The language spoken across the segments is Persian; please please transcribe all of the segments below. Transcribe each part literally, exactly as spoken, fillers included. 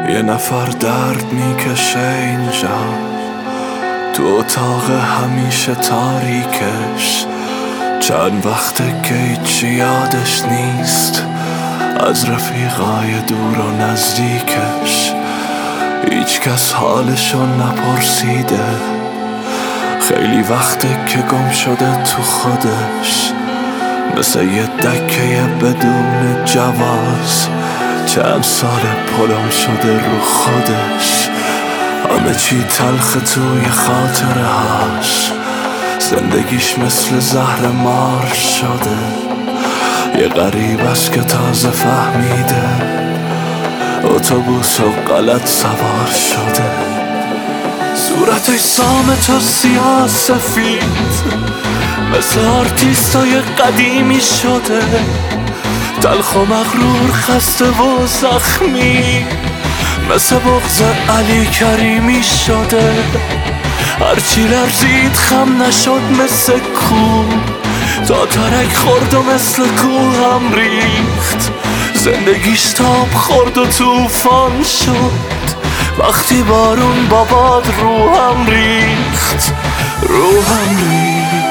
یه نفر درد میکشه اینجا تو اتاق همیشه تاریکش. چند وقته که هیچی یادش نیست از رفیقای دور و نزدیکش. هیچ کس حالشو نپرسیده، خیلی وقته که گم شده تو خودش، مثل یه دکه بدون جواز. چند سال پلم شده رو خودش، همه چی تلخ توی خاطره هاش. زندگیش مثل زهر مار شده، یه غریب است که تازه فهمیده اتوبوس و غلط سوار شده. صورتش سامت و سیاه سفید، مثل آرتیستای قدیمی شده، تلخ و مغرور، خسته و زخمی، مثل بغض علی کریمی شده. هرچی لرزید خم نشد مثل کوه، تا ترک خورد و مثل کوه هم ریخت. زندگیش تاب خورد و توفان شد، وقتی بارون با باد روحم ریخت، روحم ریخت.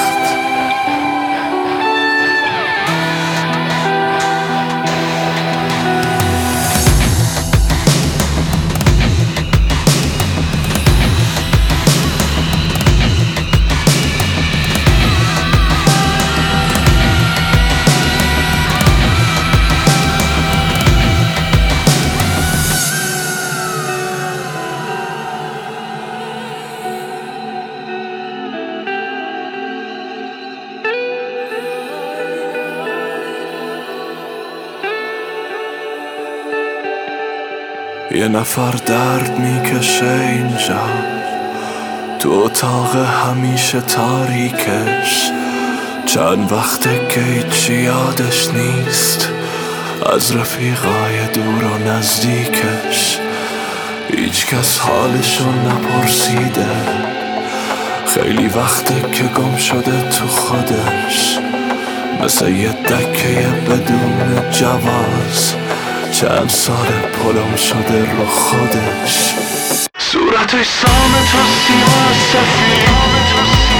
یه نفر درد میکشه اینجا تو اتاق همیشه تاریکش. چند وقته که هیچی یادش نیست از رفیقای دور و نزدیکش. هیچ کس حالشو نپرسیده، خیلی وقته که گم شده تو خودش، مثل یه دکه بدون جواز. چند سال پلم شده رو خودش، صورتش سامت و سیاه سفید.